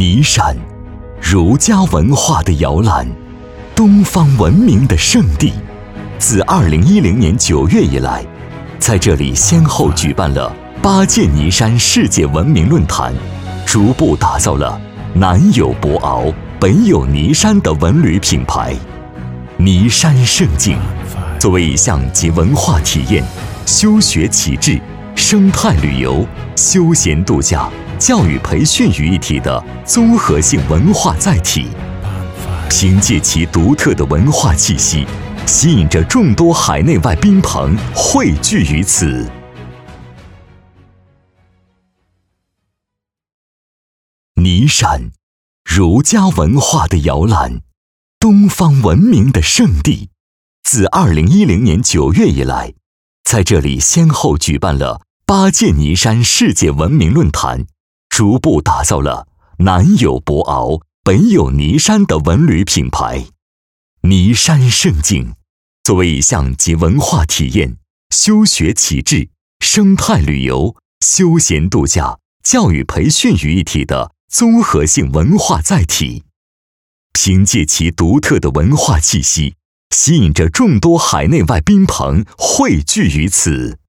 尼山，儒家文化的摇篮，东方文明的圣地。自2010年9月以来，在这里先后举办了8届尼山世界文明论坛，逐步打造了南有博鳌、北有尼山的文旅品牌。尼山胜境作为一项集文化体验、修学启智、生态旅游、休闲度假、教育培训于一体的综合性文化载体，凭借其独特的文化气息，吸引着众多海内外宾朋汇聚于此。尼山，儒家文化的摇篮，东方文明的圣地。自2010年9月以来，在这里先后举办了8届尼山世界文明论坛，逐步打造了南有博鳌、北有尼山的文旅品牌。尼山胜境作为一项集文化体验、修学启智、生态旅游、休闲度假、教育培训于一体的综合性文化载体，凭借其独特的文化气息，吸引着众多海内外宾朋汇聚于此。